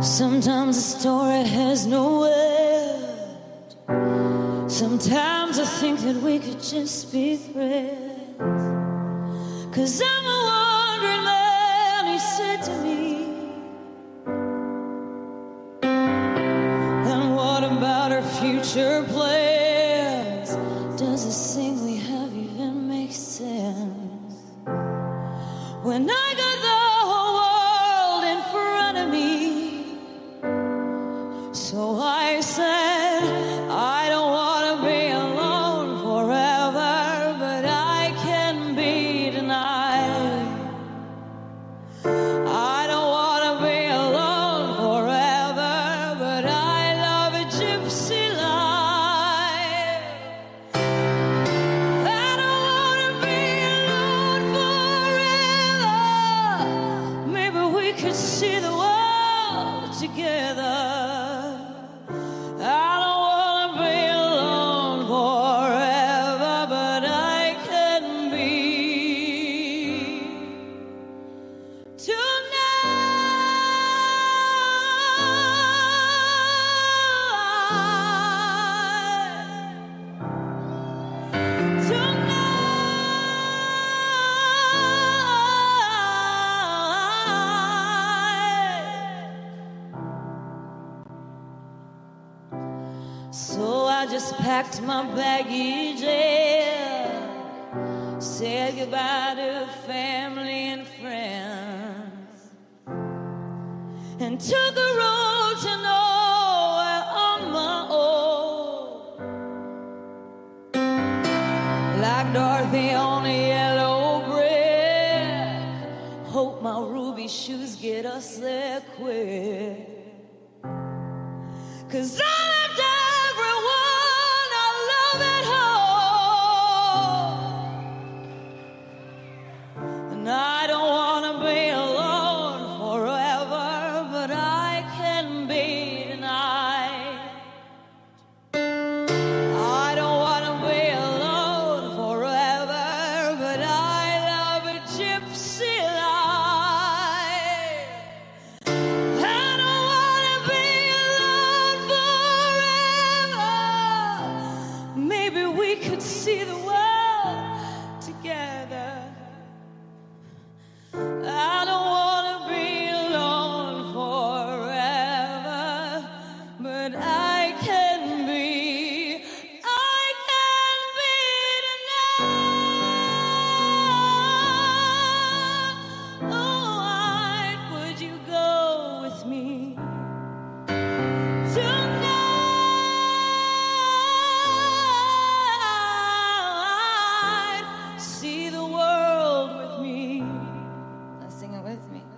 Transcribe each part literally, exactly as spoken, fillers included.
Sometimes a story has no end. Sometimes I think that we could just be friends. Cause I'm a wandering man, he said to me. And what about our future plans? Does this thing we have even make sense? When I got the whole world in front of me, so I said, I don't want to be alone forever, but I can be tonight. I don't want to be alone forever, but I love a gypsy life. I don't want to be alone forever. Maybe we could see the world together. So I just packed my baggage and said goodbye to family and friends, and took the road to nowhere on my own. Like Dorothy on a yellow brick, hope my ruby shoes get us there quick. Cause I left everyone I love at home, and I don't want to be alone forever, but I can be tonight. I don't want to be alone forever, but I love a gypsy life. I don't want to be alone forever. Maybe we could see the world together. I don't want to be alone forever, but I can be, I can be tonight. Oh, would you go with me tonight? See the world with me. Now sing it with me.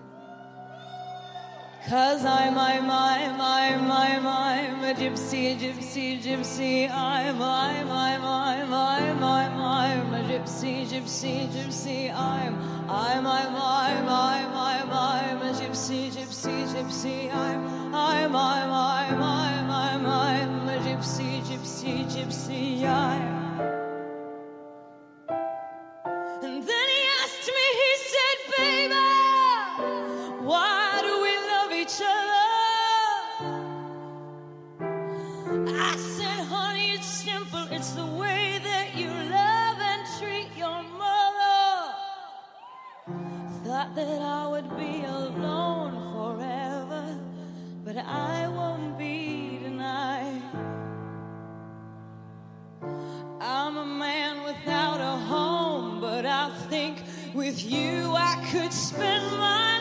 Cause I'm, I'm, I'm, I'm, I'm, I'm a gypsy, gypsy, gypsy. I'm, I'm, I'm, I'm, I'm, I'm, I'm a gypsy, gypsy, gypsy. I'm, I'm, I'm, I'm, I'm, I'm, I'm a gypsy, gypsy, gypsy. I'm, I'm, I'm, I'm, I'm, I'm, I'm a gypsy, gypsy, gypsy. I'm. And then he asked me, he said, baby, why do we love each other? I said, honey, it's simple. It's the way that you love and treat your mother. Thought that I would be alone forever, but I won't be tonight. I'm a man without a home, but I think with you I could spend my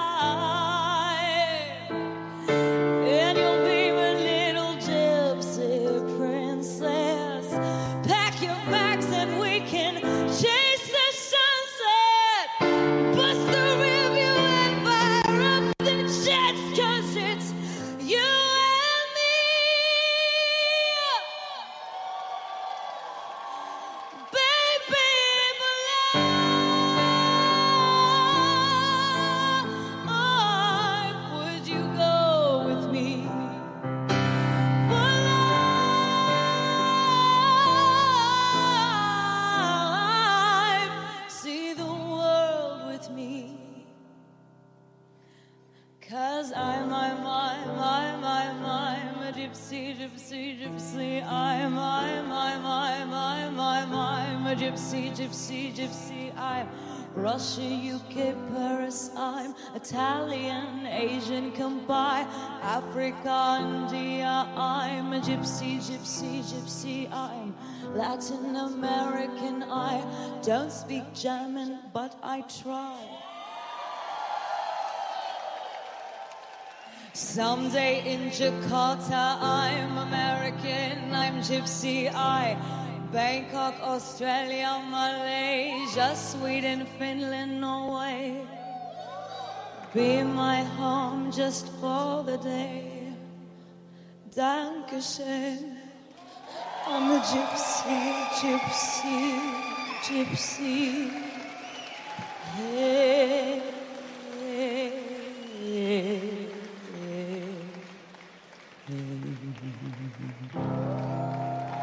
life. And you'll be my little gypsy princess. Pack your bags and we can chase the sunset. Bust the rearview and I'm, I'm, I'm, I'm, I'm, I'm a gypsy, gypsy, gypsy. I'm, I'm, I'm, I'm, I'm, I'm, I'm a gypsy, gypsy, gypsy. I'm Russia, U K, Paris. I'm Italian, Asian combined, Africa, India. I'm a gypsy, gypsy, gypsy. I'm Latin American. I don't speak German, but I try. Someday in Jakarta, I'm American, I'm gypsy. I Bangkok, Australia, Malaysia, Sweden, Finland, Norway. Be my home just for the day. Dankeschön. I'm a gypsy, gypsy, gypsy. Hey, hey, hey, hey.